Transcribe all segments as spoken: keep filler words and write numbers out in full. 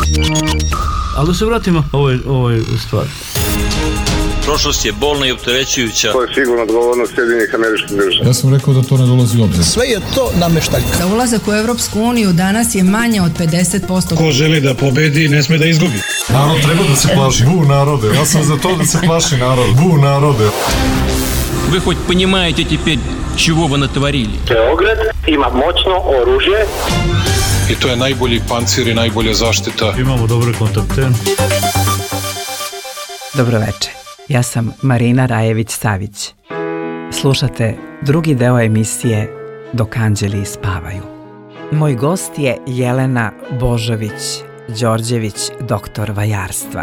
Ali da se vratimo ovoj, ovoj stvari. Prošlost je bolna i opterećujuća. To je sigurno odgovornost Sjedinjenih Američkih Država. Ja sam rekao da to ne dolazi u obzir. Sve je to nameštaljka. Za ulazak u Evropsku uniju danas je manje od pedeset posto. Ko želi da pobedi, ne sme da izgubi. Narod treba da se plaši. Bu narode. Ja sam za to da se plaši narod. Bu narode. Вы хоть понимаете теперь, чего вы натворили? Beograd ima moćno oružje. I to je najbolji pancir i najbolja zaštita. Imamo dobre kontakte. Dobroveče, ja sam Marina Rajević-Savić. Slušate drugi deo emisije Dok anđeli spavaju. Moj gost je Jelena Božović-Đorđević, doktor vajarstva.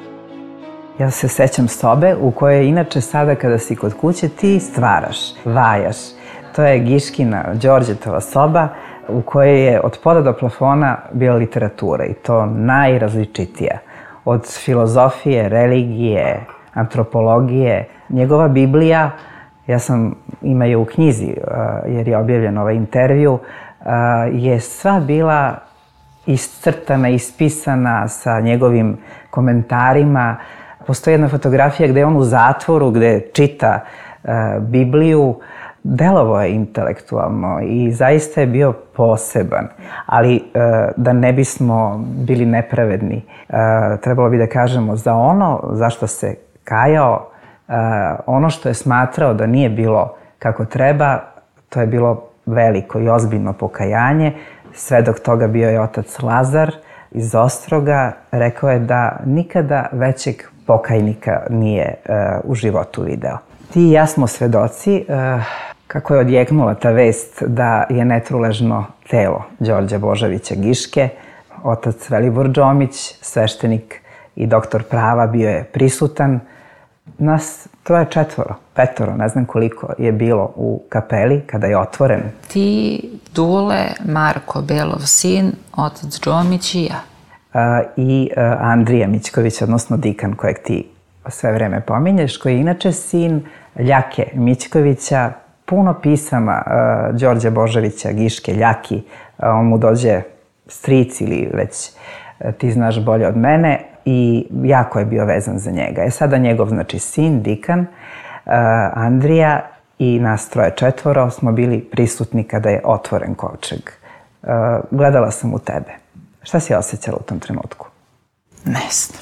Ja se sećam sobe u kojoj inače sada kada si kod kuće ti stvaraš, vajaš. To je Giškina, Đorđetova soba u kojoj je od poda do plafona bila literatura i to najrazličitija. Od filozofije, religije, antropologije. Njegova Biblija, ja sam, ima je u knjizi jer je objavljen ovaj intervju, je sva bila iscrtana, ispisana sa njegovim komentarima. Postoji jedna fotografija gde je on u zatvoru, gde čita Bibliju. Delovo je intelektualno i zaista je bio poseban, ali da ne bismo bili nepravedni, trebalo bi da kažemo za ono zašto se kajao, ono što je smatrao da nije bilo kako treba, to je bilo veliko i ozbiljno pokajanje. Svedok toga bio je otac Lazar iz Ostroga, rekao je da nikada većeg pokajnika nije u životu video. Ti i ja smo svedoci kako je odjeknula ta vest da je netruležno telo Đorđa Božovića Giške. Otac Velibor Džomić, sveštenik i doktor prava, bio je prisutan. Nas troje četvoro, petoro, ne znam koliko je bilo u kapeli kada je otvoren. Ti, Dule, Marko Belov sin, otac Džomić i ja. I Andrija Mićković, odnosno dikan kojeg ti sve vreme pominješ, koji je inače sin Ljake Mićkovića, puno pisama uh, Đorđa Božovića Giške, Ljaki, uh, on mu dođe stric ili već uh, ti znaš bolje od mene i jako je bio vezan za njega. E sada njegov, znači, sin, dikan, uh, Andrija i nas troje četvoro smo bili prisutni kada je otvoren kovčeg. Uh, gledala sam u tebe. Šta si osjećala u tom trenutku? Ne znam.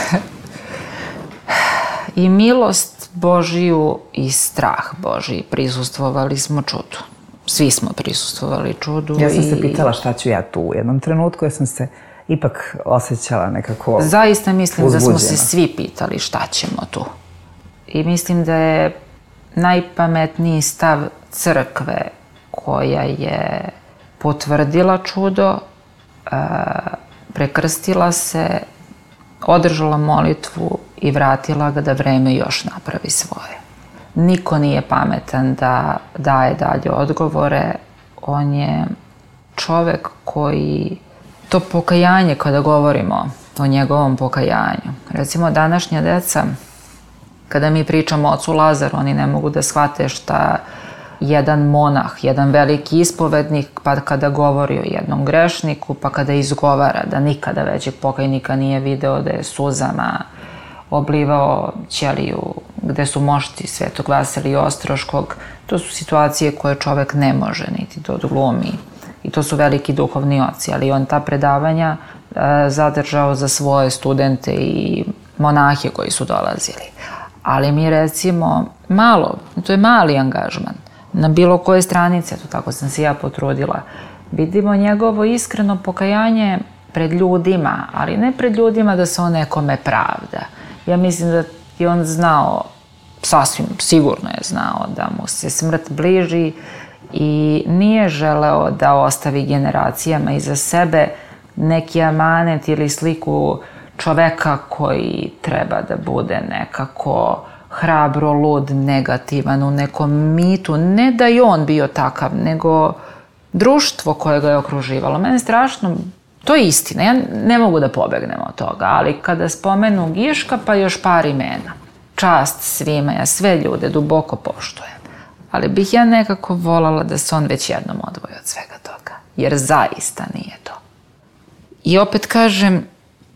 I milost Božiju i strah Božiji. Prisustvovali smo čudu. Svi smo prisustvovali čudu. Ja sam se pitala šta ću ja tu u jednom trenutku, jer sam se ipak osjećala nekako zaista mislim uzbuđena. Da smo se svi pitali šta ćemo tu. I mislim da je najpametniji stav crkve koja je potvrdila čudo, prekrstila se, održala molitvu i vratila ga da vreme još napravi svoje. Niko nije pametan da daje dalje odgovore. On je čovek koji, to pokajanje kada govorimo o njegovom pokajanju. Recimo današnja deca, kada mi pričamo o ocu Lazaru, oni ne mogu da shvate šta jedan monah, jedan veliki ispovednik, pa kada govori o jednom grešniku, pa kada izgovara da nikada većeg pokajnika nije video, da je suzama oblivao ćeliju gde su mošti Svetog Vasilija Ostroškog. To su situacije koje čovek ne može niti da odglumi. I to su veliki duhovni oci, ali on ta predavanja e, zadržao za svoje studente i monahe koji su dolazili. Ali mi recimo malo, to je mali angažman, na bilo koje stranice, to tako sam se ja potrudila, vidimo njegovo iskreno pokajanje pred ljudima, ali ne pred ljudima da se on nekome pravda. Ja mislim da je on znao, sasvim sigurno je znao da mu se smrt bliži i nije želeo da ostavi generacijama iza sebe neki amanet ili sliku čoveka koji treba da bude nekako hrabro, lud, negativan, u nekom mitu. Ne da je on bio takav, nego društvo koje ga je okruživalo. Mene strašno, to je istina, ja ne mogu da pobegnem od toga, ali kada spomenu Giška, pa još par imena. Čast svima, ja sve ljude duboko poštujem. Ali bih ja nekako volala da se on već jednom odvoji od svega toga, jer zaista nije to. I opet kažem,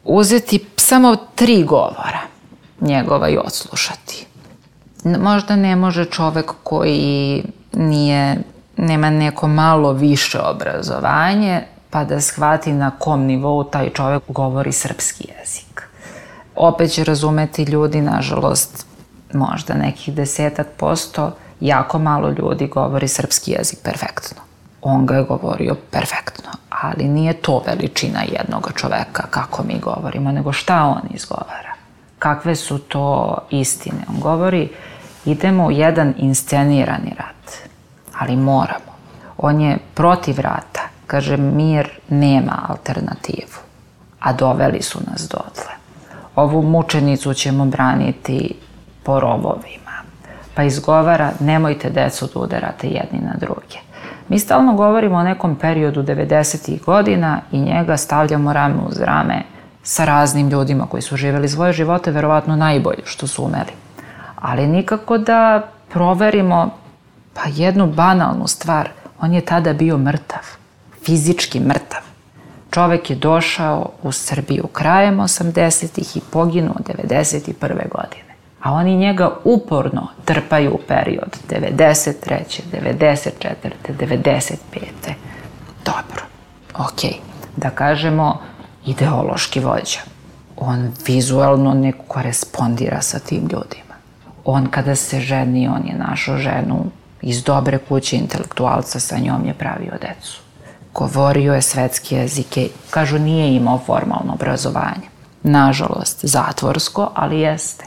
uzeti samo tri govora njegova i odslušati. Možda ne može čovek koji nije, nema neko malo više obrazovanje, pa da shvati na kom nivou taj čovek govori srpski jezik. Opet će razumeti ljudi, nažalost, možda nekih desetak posto, jako malo ljudi govori srpski jezik perfektno. On ga je govorio perfektno, ali nije to veličina jednog čoveka kako mi govorimo, nego šta on izgovara. Kakve su to istine? On govori, idemo u jedan inscenirani rat, ali moramo. On je protiv rata. Kaže, mir nema alternativu, a doveli su nas dotle. Ovu mučenicu ćemo braniti po rovovima. Pa izgovara, nemojte decu da udarate jedni na druge. Mi stalno govorimo o nekom periodu devedesetih godina i njega stavljamo rame uz rame sa raznim ljudima koji su živeli svoje živote, verovatno najbolje što su umeli. Ali nikako da proverimo pa jednu banalnu stvar. On je tada bio mrtav, fizički mrtav. Čovek je došao u Srbiju krajem osamdesetih i poginuo devedeset prve godine. A oni njega uporno trpaju u period devedeset treće, devedeset četvrte, devedeset pete Dobro, okej. Da kažemo ideološki vođa. On vizualno ne korespondira sa tim ljudima. On kada se ženi, on je našao ženu iz dobre kuće intelektualca, sa njom je pravio decu. Govorio je svetske jezike, kažu nije imao formalno obrazovanje. Nažalost, zatvorsko, ali jeste.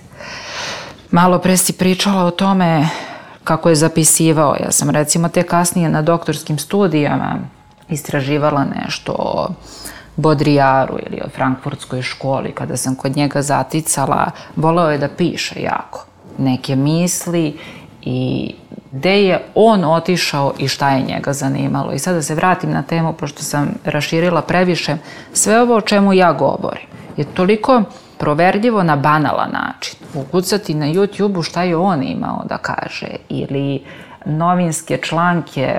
Malo pre si pričala o tome kako je zapisivao. Ja sam recimo te kasnije na doktorskim studijama istraživala nešto o Bodrijaru ili o frankfurtskoj školi. Kada sam kod njega zaticala, voleo je da piše jako neke misli i gde je on otišao i šta je njega zanimalo. I sad da se vratim na temu, pošto sam raširila previše, sve ovo o čemu ja govorim je toliko proverljivo na banalan način. Ukucati na YouTube-u šta je on imao da kaže ili novinske članke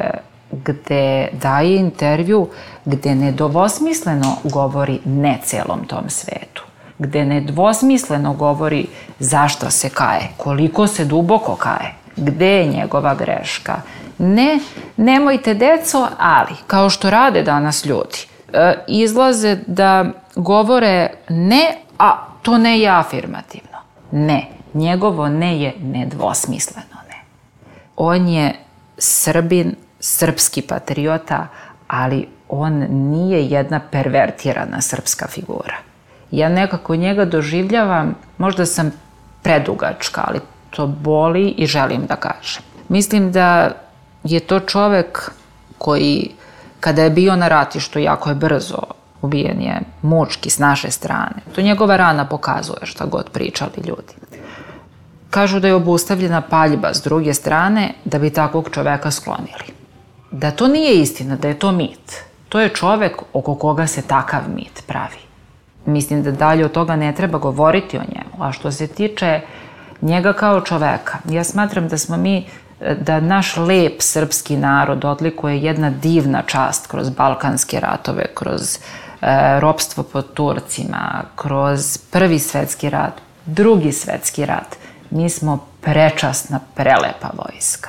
gde daje intervju, gde nedvosmisleno govori ne celom tom svetu, gde nedvosmisleno govori zašto se kaje, koliko se duboko kaje, gde je njegova greška. Ne, nemojte deco, ali, kao što rade danas ljudi, izlaze da govore ne, a to ne je afirmativno. Ne, njegovo ne je nedvosmisleno ne. On je Srbin, srpski patriota, ali on nije jedna pervertirana srpska figura. Ja nekako njega doživljavam, možda sam predugačka, ali to boli i želim da kažem. Mislim da je to čovek koji, kada je bio na ratištu, jako je brzo ubijen je mučki s naše strane. To njegova rana pokazuje šta god pričali ljudi. Kažu da je obustavljena paljba s druge strane da bi takvog čoveka sklonili. Da to nije istina, da je to mit. To je čovek oko koga se takav mit pravi. Mislim da dalje od toga ne treba govoriti o njemu. A što se tiče njega kao čoveka, ja smatram da smo mi, da naš lep srpski narod odlikuje jedna divna čast kroz balkanske ratove, kroz e, ropstvo pod Turcima, kroz prvi svetski rat, drugi svetski rat. Mi smo prečasna, prelepa vojska.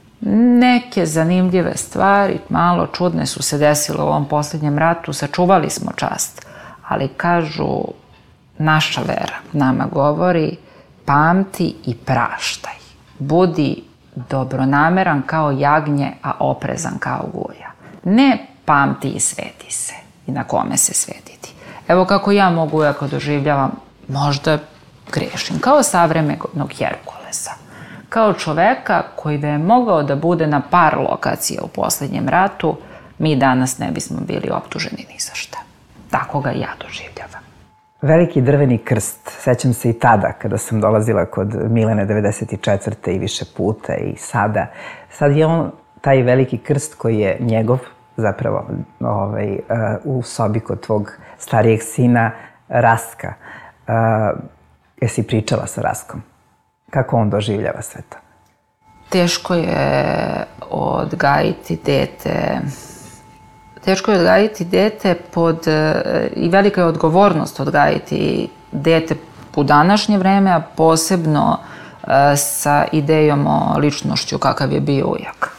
Neke zanimljive stvari, malo čudne su se desile u ovom posljednjem ratu, sačuvali smo čast, ali kažu, naša vera nama govori, pamti i praštaj. Budi dobronameran kao jagnje, a oprezan kao guja. Ne pamti i sveti se i na kome se svetiti. Evo kako ja mogu, ako doživljavam, možda grešim, kao savremenog Herkulesa. Kao čoveka koji da je mogao da bude na par lokacija u posljednjem ratu, mi danas ne bismo bili optuženi ni za šta. Tako ga ja doživljavam. Veliki drveni krst, sećam se i tada kada sam dolazila kod Milene devedeset četvrte i više puta i sada. Sad je on taj veliki krst koji je njegov, zapravo ovaj, uh, u sobi kod tvog starijeg sina Rastka. Uh, jesi pričala sa Rastkom? Kako on doživljava sve to? Teško je odgajiti dete teško je odgajiti dete pod, i velika je odgovornost odgajiti dete u današnje vreme, a posebno sa idejom o ličnošću kakav je bio ujak.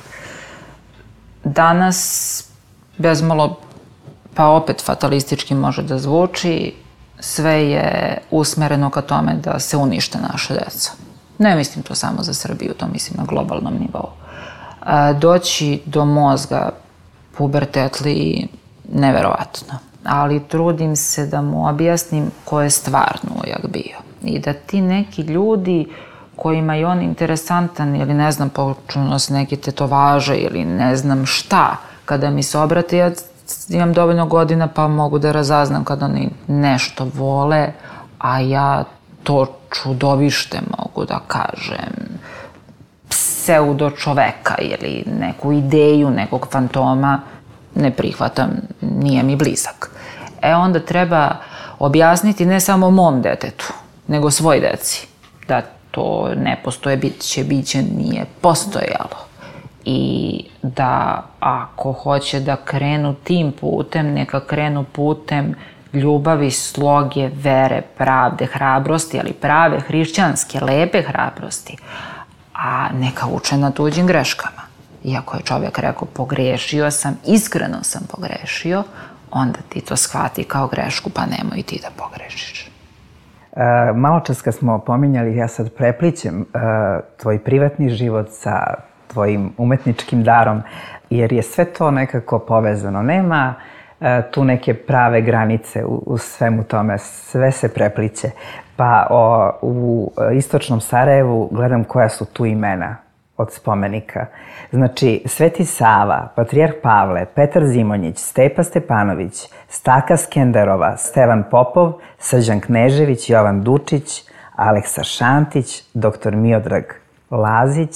Danas, bezmalo, pa opet fatalistički može da zvuči, sve je usmereno ka tome da se unište naše deca. Ne mislim to samo za Srbiju, to mislim na globalnom nivou. Doći do mozga pubertetli neverovatno, ali trudim se da mu objasnim ko je stvarno ujak bio. I da ti neki ljudi kojima je on interesantan ili ne znam, počnu nas neke tetovaže ili ne znam šta, kada mi se obrate, ja imam dovoljno godina pa mogu da razaznam kada oni nešto vole, a ja to čudovište mogu da kažem, pseudo čoveka ili neku ideju nekog fantoma ne prihvatam, nije mi blizak. E onda treba objasniti ne samo mom detetu, nego svoj deci, da to ne postoje, biće, biće, nije postojalo. I da ako hoće da krenu tim putem, neka krenu putem ljubavi, sloge, vere, pravde, hrabrosti, ali prave, hrišćanske, lepe hrabrosti, a neka uče na tuđim greškama. Iako je čovjek rekao pogrešio sam, iskreno sam pogrešio, onda ti to shvati kao grešku, pa nemoj ti da pogrešiš. E, malo čas kad smo pominjali, ja sad preplićem e, tvoj privatni život sa tvojim umetničkim darom, jer je sve to nekako povezano. Nema e, tu neke prave granice u, u svemu tome, sve se prepliće. Pa o, u istočnom Sarajevu gledam koja su tu imena od spomenika. Znači, Sveti Sava, Patrijarh Pavle, Petar Zimonjić, Stepa Stepanović, Staka Skenderova, Stevan Popov, Srđan Knežević, Jovan Dučić, Aleksa Šantić, doktor Miodrag Lazić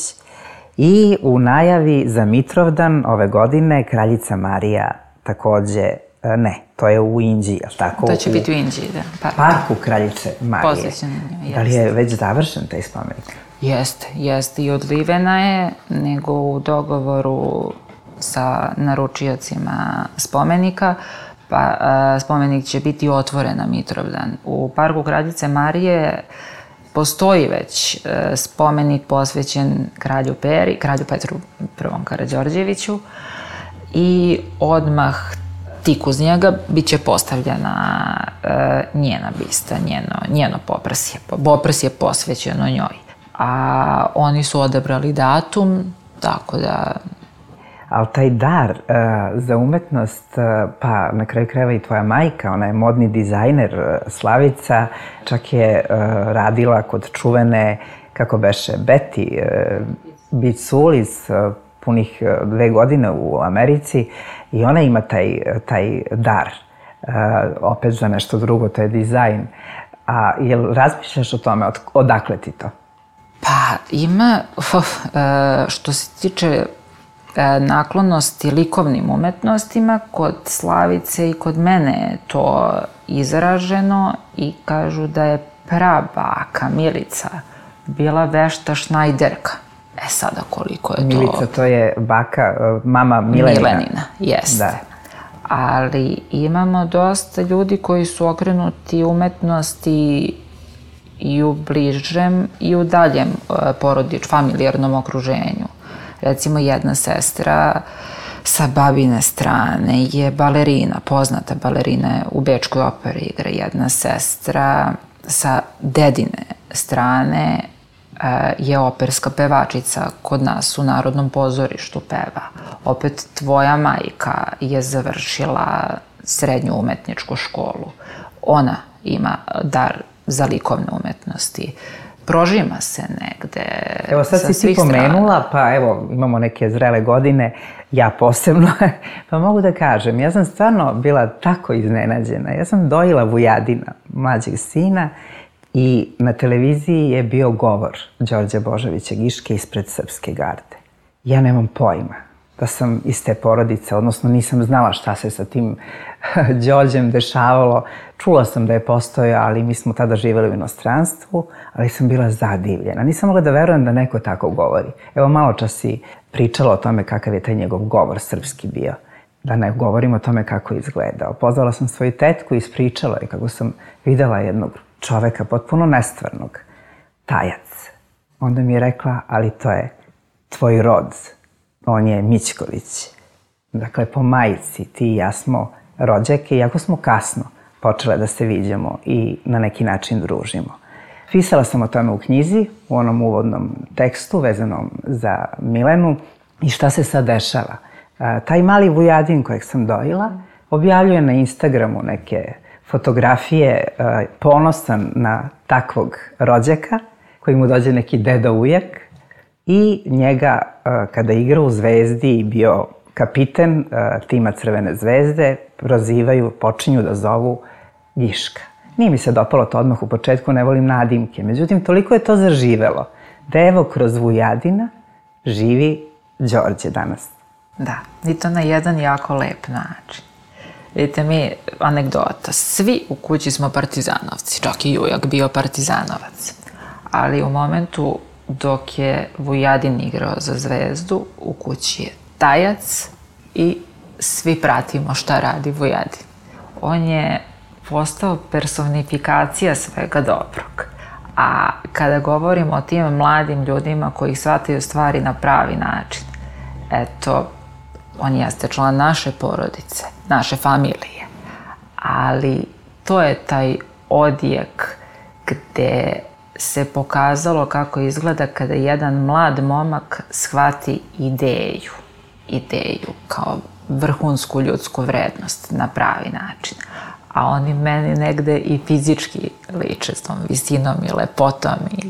i u najavi za Mitrovdan ove godine Kraljica Marija takođe, ne, to je u Inđiji, ali tako? To će biti u Inđiji, da. Parku, parku Kraljice Marije. Posvećeno njoj, jeste. Da li je već završen taj spomenik? Jeste, jeste i odlivena je, nego u dogovoru sa naručiocima spomenika, pa a, spomenik će biti otvoren na Mitrovdan. U Parku Kraljice Marije postoji već a, spomenik posvećen kralju Peri, kralju Petru Prvom Karađorđeviću i odmah tik uz njega bit će postavljena a, njena bista, njeno, njeno poprsje. Poprsje posvećeno njoj. A oni su odabrali datum, tako da... Ali taj dar uh, za umetnost, uh, pa na kraju krajeva i tvoja majka, ona je modni dizajner, uh, Slavica, čak je uh, radila kod čuvene, kako beše, Betty uh, Bitsulis, uh, punih uh, dve godine u Americi, i ona ima taj, taj dar, uh, opet za nešto drugo, to je dizajn. A jel razmišljaš o tome, od, odakle ti to? Pa ima, što se tiče naklonosti likovnim umetnostima, kod Slavice i kod mene je to izraženo i kažu da je prabaka Milica bila vešta šnajderka. E sada koliko je to... Milica, to je baka, mama Milenina. Milenina, jeste. Da. Ali imamo dosta ljudi koji su okrenuti umetnosti i u bližem i u daljem porodič, familijarnom okruženju. Recimo, jedna sestra sa babine strane je balerina, poznata balerina je u Bečkoj operi igra. Jedna sestra sa dedine strane je operska pevačica, kod nas u Narodnom pozorištu peva. Opet tvoja majka je završila srednju umetničku školu. Ona ima dar za likovne umetnosti. Prožima se negde. Evo sad si ti pomenula, pa evo imamo neke zrele godine, ja posebno, pa mogu da kažem, ja sam stvarno bila tako iznenađena. Ja sam dojila Vujadina, mlađeg sina, i na televiziji je bio govor Đorđa Božovića Giške ispred Srpske garde. Ja nemam pojma da sam iz te porodice, odnosno nisam znala šta se sa tim Đorđem dešavalo. Čula sam da je postojao, ali mi smo tada živjeli u inostranstvu, ali sam bila zadivljena. Nisam mogla da verujem da neko tako govori. Evo, malo čas si pričala o tome kakav je taj njegov govor srpski bio. Da ne govorim o tome kako je izgledao. Pozvala sam svoju tetku i ispričala je kako sam videla jednog čoveka potpuno nestvarnog, tajac. Onda mi je rekla, ali to je tvoj rod, on je Mićković. Dakle, po majici ti i ja smo rođake, iako smo kasno počele da se viđamo i na neki način družimo. Pisala sam o tome u knjizi, u onom uvodnom tekstu vezanom za Milenu. I šta se sad dešava? Taj mali Vujadin kojeg sam dojila objavljuje na Instagramu neke fotografije, ponosan na takvog rođaka koji mu dođe neki deda ujak i njega kada igra u Zvezdi i bio kapiten tima Crvene zvezde, prozivaju, počinju da zovu Giška. Nije mi se dopalo to odmah u početku, ne volim nadimke. Međutim, toliko je to zaživelo da evo kroz Vujadina živi Đorđe danas. Da, i to na jedan jako lep način. Vidite mi, anegdota, svi u kući smo partizanovci, čak i ujak bio partizanovac. Ali u momentu dok je Vujadin igrao za Zvezdu, u kući je tajac i svi pratimo šta radi Vujadin. On je postao personifikacija svega dobrog. A kada govorimo o tim mladim ljudima koji shvataju stvari na pravi način, eto, on jeste član naše porodice, naše familije. Ali to je taj odjek gde se pokazalo kako izgleda kada jedan mlad momak shvati ideju. Ideju kao vrhunsku ljudsku vrednost na pravi način. A oni meni negde i fizički liče s tom visinom i lepotom. I...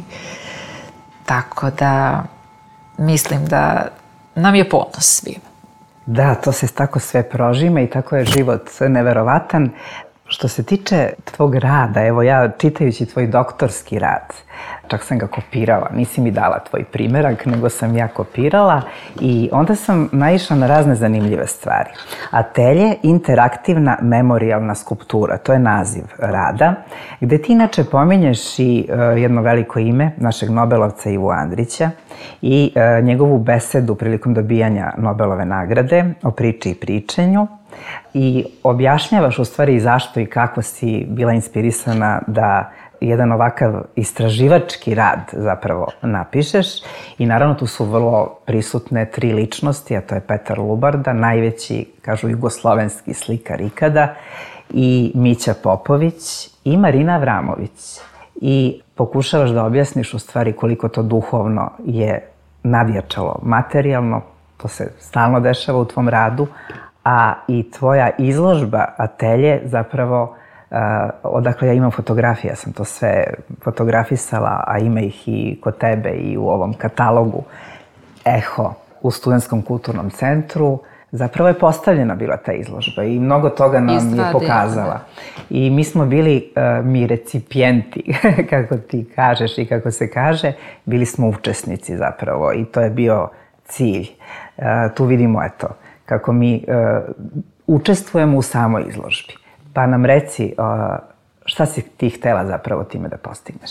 Tako da mislim da nam je ponos svima. Da, to se tako sve prožime i tako je život neverovatan. Što se tiče tvog rada, evo ja čitajući tvoj doktorski rad, čak sam ga kopirala, nisi mi dala tvoj primerak, nego sam ja kopirala i onda sam naišla na razne zanimljive stvari. Atelje interaktivna memorijalna skulptura, to je naziv rada, gde ti inače pominješ i jedno veliko ime našeg Nobelovca Ivu Andrića i njegovu besedu prilikom dobijanja Nobelove nagrade o priči i pričanju. I objašnjavaš u stvari zašto i kako si bila inspirisana da jedan ovakav istraživački rad zapravo napišeš. I naravno tu su vrlo prisutne tri ličnosti, a to je Petar Lubarda, najveći, kažu, jugoslovenski slikar ikada, i Mića Popović i Marina Avramović. I pokušavaš da objasniš u stvari koliko to duhovno je nadjačalo materijalno, to se stalno dešava u tvom radu, a i tvoja izložba Atelje zapravo, uh, odakle ja imam fotografije, ja sam to sve fotografisala, a ima ih i kod tebe i u ovom katalogu Eho u Studentskom kulturnom centru, zapravo je postavljena bila ta izložba i mnogo toga nam je pokazala. I mi smo bili uh, mi recipijenti, kako ti kažeš i kako se kaže, bili smo učesnici zapravo i to je bio cilj. Uh, tu vidimo, eto, kako mi uh, učestvujemo u samoj izložbi. Pa nam reci, uh, šta si ti htela zapravo time da postigneš?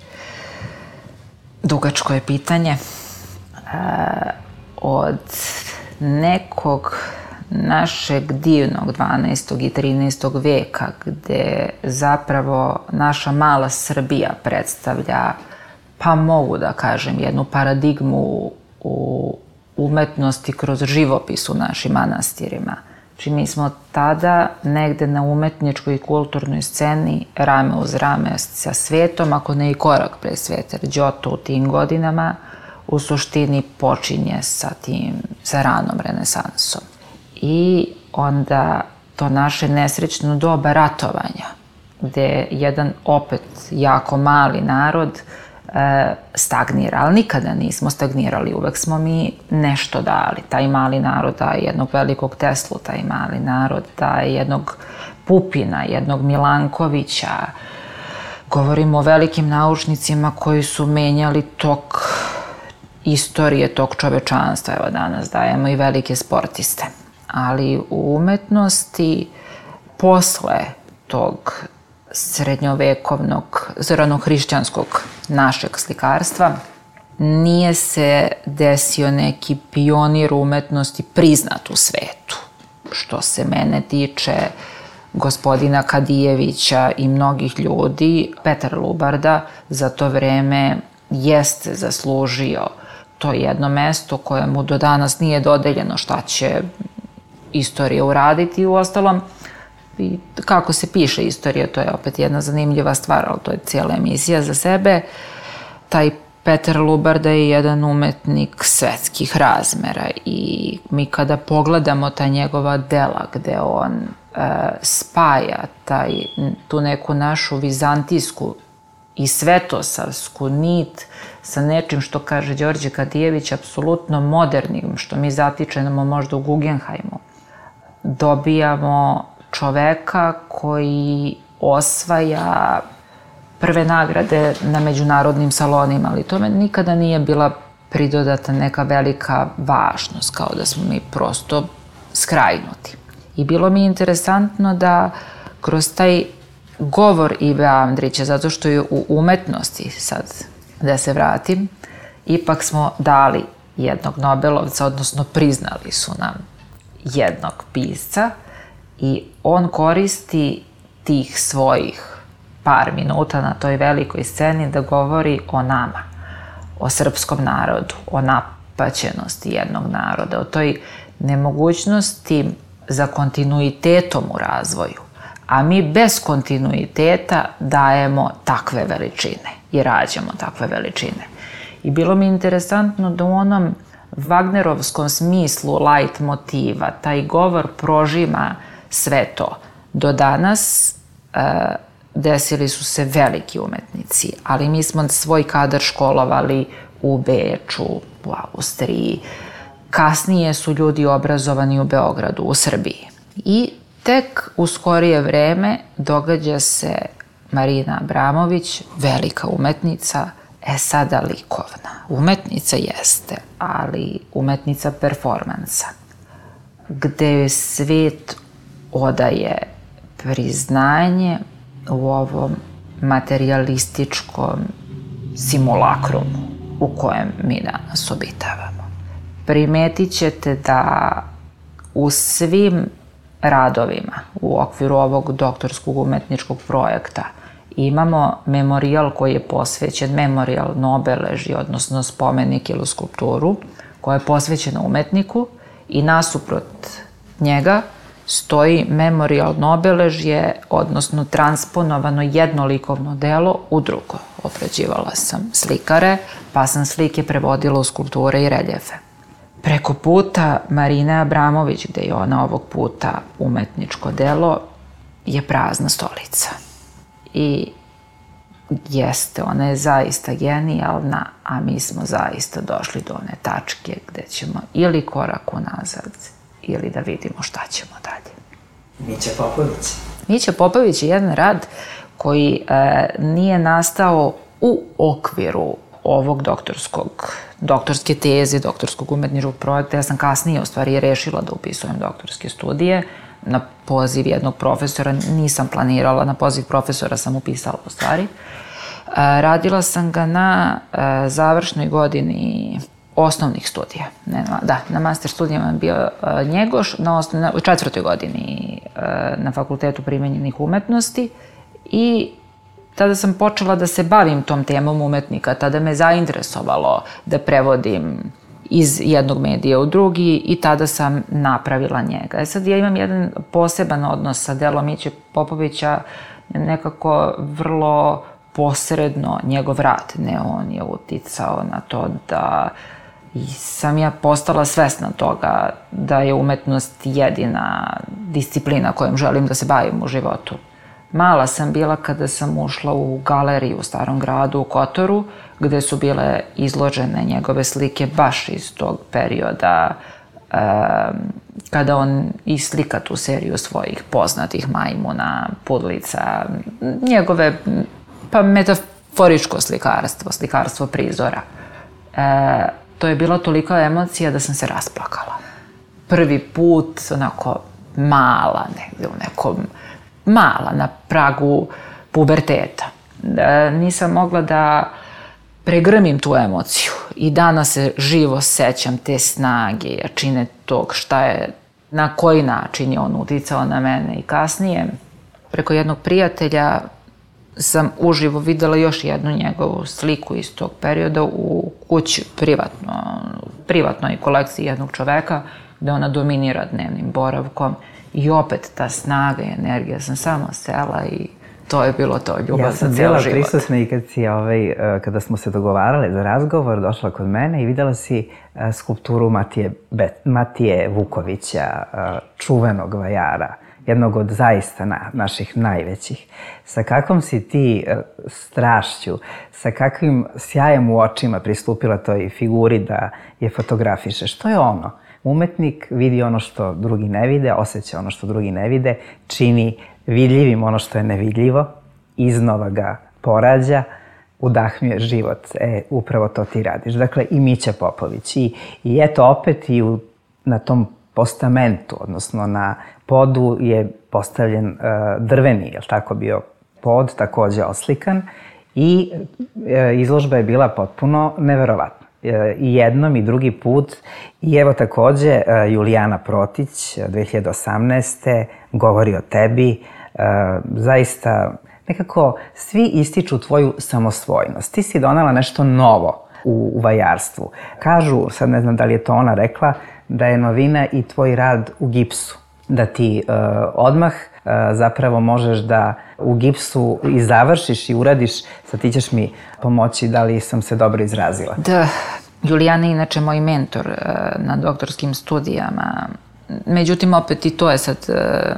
Dugačko je pitanje. Uh, od nekog našeg divnog dvanaestog i trinaestog veka, gde zapravo naša mala Srbija predstavlja, pa mogu da kažem, jednu paradigmu u umetnosti kroz živopis u našim manastirima. Znači, mi smo tada negde na umetničkoj i kulturnoj sceni rame uz rame sa svetom, ako ne i korak pre sveta. Jer Đoto u tim godinama u suštini počinje sa tim, sa ranom renesansom. I onda to naše nesrećno doba ratovanja, gde jedan opet jako mali narod stagnira, ali nikada nismo stagnirali, uvek smo mi nešto dali. Taj mali narod daje jednog velikog Teslu, taj mali narod daje jednog Pupina, jednog Milankovića. Govorimo o velikim naučnicima koji su menjali tok istorije tog čovečanstva. Evo danas dajemo i velike sportiste. Ali u umetnosti posle tog srednjovekovnog, ranohrišćanskog našeg slikarstva, nije se desio neki pionir umetnosti priznat u svetu. što se mene tiče, gospodina Kadijevića i mnogih ljudi, Petar Lubarda za to vreme jeste zaslužio to jedno mesto koje mu do danas nije dodeljeno, šta će istorija uraditi. Uostalom, i kako se piše istorija, to je opet jedna zanimljiva stvar, ali to je cijela emisija za sebe. Taj Petar Lubarda je jedan umetnik svetskih razmera i mi kada pogledamo ta njegova dela gde on e, spaja taj, tu neku našu vizantijsku i svetosavsku nit sa nečim što kaže Đorđe Kadijević, apsolutno modernim, što mi zatičemo možda u Guggenheimu, dobijamo čoveka koji osvaja prve nagrade na međunarodnim salonima, ali tome nikada nije bila pridodata neka velika važnost, kao da smo mi prosto skrajnuti. I bilo mi je interesantno da kroz taj govor Ive Andrića, zato što je u umetnosti, sad da se vratim, ipak smo dali jednog Nobelovca, odnosno priznali su nam jednog pisca i on koristi tih svojih par minuta na toj velikoj sceni da govori o nama, o srpskom narodu, o napaćenosti jednog naroda, o toj nemogućnosti za kontinuitetom u razvoju. A mi bez kontinuiteta dajemo takve veličine i rađamo takve veličine. I bilo mi interesantno da u onom Wagnerovskom smislu light motiva taj govor prožima sve to. Do danas e, desili su se veliki umetnici, ali mi smo svoj kadar školovali u Beču, u Austriji. Kasnije su ljudi obrazovani u Beogradu, u Srbiji. I tek u skorije vreme događa se Marina Abramović, velika umetnica, e sada likovna. Umetnica jeste, ali umetnica performansa, gde svet odaje priznanje u ovom materialističkom simulakrumu u kojem mi danas obitavamo. Primetit ćete da u svim radovima u okviru ovog doktorskog umetničkog projekta imamo memorijal koji je posvećen, memorijal na obeležje, odnosno spomenik ili skulpturu, koja je posvećena umetniku i nasuprot njega stoji memorijal na obeležje, odnosno transponovano jedno likovno delo u drugo. Obrađivala sam slikare, pa sam slike prevodila u skulpture i reljefe. Preko puta Marine Abramović, gde je ona ovog puta umetničko delo, je prazna stolica. I jeste, ona je zaista genijalna, a mi smo zaista došli do one tačke gde ćemo ili korak unazad, ili da vidimo šta ćemo dalje. Mića Popović. Mića Popović je jedan rad koji e, nije nastao u okviru ovog doktorskog, doktorske teze, doktorskog umetničkog projekta. Ja sam kasnije u stvari rešila da upisujem doktorske studije na poziv jednog profesora. Nisam planirala, na poziv profesora sam upisala u stvari. E, radila sam ga na e, završnoj godini osnovnih studija. Ne, da, na master studijama je bio uh, Njegoš, na, osnov, na u četvrtoj godini uh, na Fakultetu primenjenih umetnosti i tada sam počela da se bavim tom temom umetnika. Tada me zainteresovalo da prevodim iz jednog medija u drugi i tada sam napravila njega. E sad ja imam jedan poseban odnos sa delom Miće Popovića, nekako vrlo posredno njegov rad. Ne, on je uticao na to da i sam ja postala svesna toga da je umetnost jedina disciplina kojom želim da se bavim u životu. Mala sam bila kada sam ušla u galeriju u Starom gradu u Kotoru, gde su bile izložene njegove slike baš iz tog perioda e, kada on i slika tu seriju svojih poznatih majmuna, pudlica, njegove pa metaforičko slikarstvo, slikarstvo prizora. E, To je bila tolika emocija da sam se rasplakala. Prvi put, onako, mala, negde u nekom, mala, na pragu puberteta. E, nisam mogla da pregrmim tu emociju. I danas se živo sećam te snage, jačine tog šta je na koji način je on uticao na mene. I kasnije, preko jednog prijatelja, sam uživo videla još jednu njegovu sliku iz tog perioda u kući, privatno, privatnoj kolekciji jednog čoveka, gde ona dominira dnevnim boravkom i opet ta snaga i energija. Sam samo sela i to je bilo to, ljubav za ceo život. Ja sam bila prisutna i kad si, ovaj, kada smo se dogovarale za razgovor, došla kod mene i videla si skulpturu Matije, Matije Vukovića, čuvenog vajara, jednog od zaista na, naših najvećih. Sa kakvom si ti strašću, sa kakvim sjajem u očima pristupila toj figuri da je fotografišeš? Što je ono? Umetnik vidi ono što drugi ne vide, osjeća ono što drugi ne vide, čini vidljivim ono što je nevidljivo, iznova ga porađa, udahnjuje život. E, upravo to ti radiš. Dakle, i Mića Popović. I, i eto, opet i u, na tom postamentu, odnosno na podu je postavljen uh, drveni, je li tako bio pod, takođe oslikan, i uh, izložba je bila potpuno neverovatna. Uh, I jednom i drugi put. I evo takođe uh, Julijana Protić, dve hiljade osamnaeste. govori o tebi. Uh, zaista, nekako svi ističu tvoju samosvojnost. Ti si donela nešto novo u, u vajarstvu. Kažu, sad ne znam da li je to ona rekla, da je novina i tvoj rad u gipsu. Da ti uh, odmah uh, zapravo možeš da u gipsu i završiš i uradiš, sad ti ćeš mi pomoći da li sam se dobro izrazila. Da, Julijana je inače moj mentor uh, na doktorskim studijama. Međutim, opet i to je sad uh,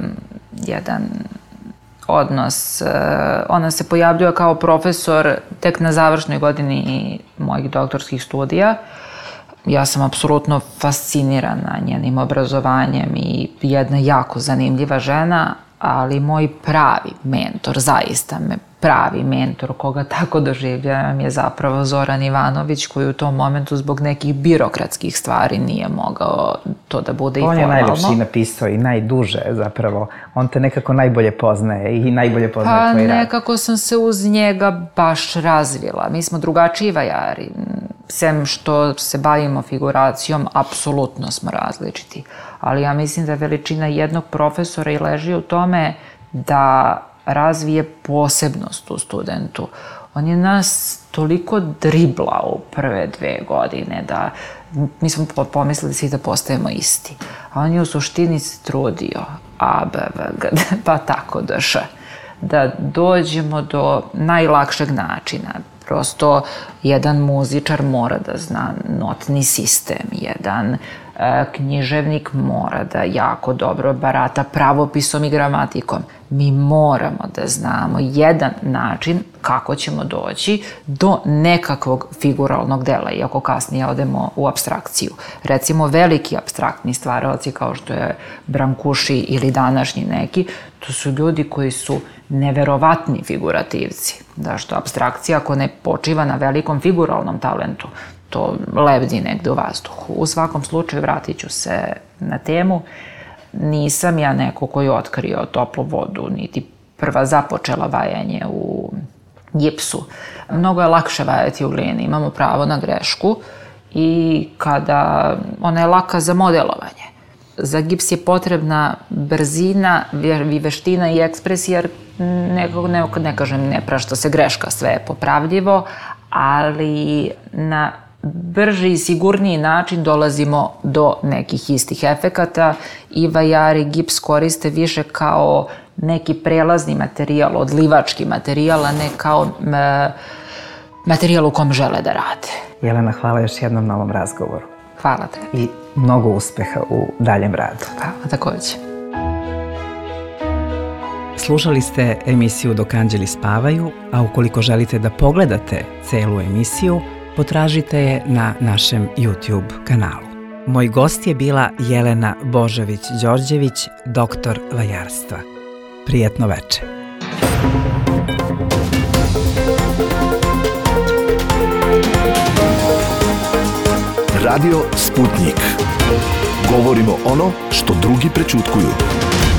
jedan odnos. Uh, ona se pojavljuje kao profesor tek na završnoj godini mojih doktorskih studija. Ja sam apsolutno fascinirana njenim obrazovanjem i jedna jako zanimljiva žena, ali moj pravi mentor, zaista me pravi mentor koga tako doživljavam je zapravo Zoran Ivanović, koji u tom momentu zbog nekih birokratskih stvari nije mogao to da bude i formalno. On je najljepši napisao i najduže zapravo. On te nekako najbolje poznaje i najbolje poznaje tvoj rad. Pa nekako sam se uz njega baš razvila. Mi smo drugačiji vajari. Sem što se bavimo figuracijom, apsolutno smo različiti. Ali ja mislim da veličina jednog profesora i leži u tome da razvije posebnost u studentu. On je nas toliko driblao u prve dve godine da mi smo pomislili svi da postajemo isti. A on je u suštini se trudio, a, b, v, g, pa tako dša, da dođemo do najlakšeg načina. Prosto jedan muzičar mora da zna notni sistem, jedan e, književnik mora da jako dobro barata pravopisom i gramatikom. Mi moramo da znamo jedan način kako ćemo doći do nekakvog figuralnog dela, iako kasnije odemo u apstrakciju. Recimo, veliki apstraktni stvaraoci kao što je Brankuši ili današnji neki, to su ljudi koji su neverovatni figurativci. Da što apstrakcija, ako ne počiva na velikom figuralnom talentu, to lebdi negde u vazduhu. U svakom slučaju, vratit ću se na temu. Nisam ja neko koji je otkrio toplu vodu, niti prva započela vajanje u gipsu. Mnogo je lakše vajati u glini, imamo pravo na grešku i kada ona je laka za modelovanje. Za gips je potrebna brzina, veština i ekspresija, jer nekako, ne, ne kažem, ne prašta se greška, sve je popravljivo, ali na brži i sigurniji način dolazimo do nekih istih efekata i vajari gips koriste više kao neki prelazni materijal, odlivački materijal, a ne kao m, materijal u kom žele da rade. Jelena, hvala još jednom na ovom razgovoru. Hvala tebi. I mnogo uspeha u daljem radu. Hvala, takođe. Slušali ste emisiju Dok anđeli spavaju, a ukoliko želite da pogledate celu emisiju, potražite je na našem YouTube kanalu. Moj gost je bila Jelena Božović-Đorđević, doktor vajarstva. Prijetno veče. Radio Sputnik. Govorimo ono što drugi prećutkuju.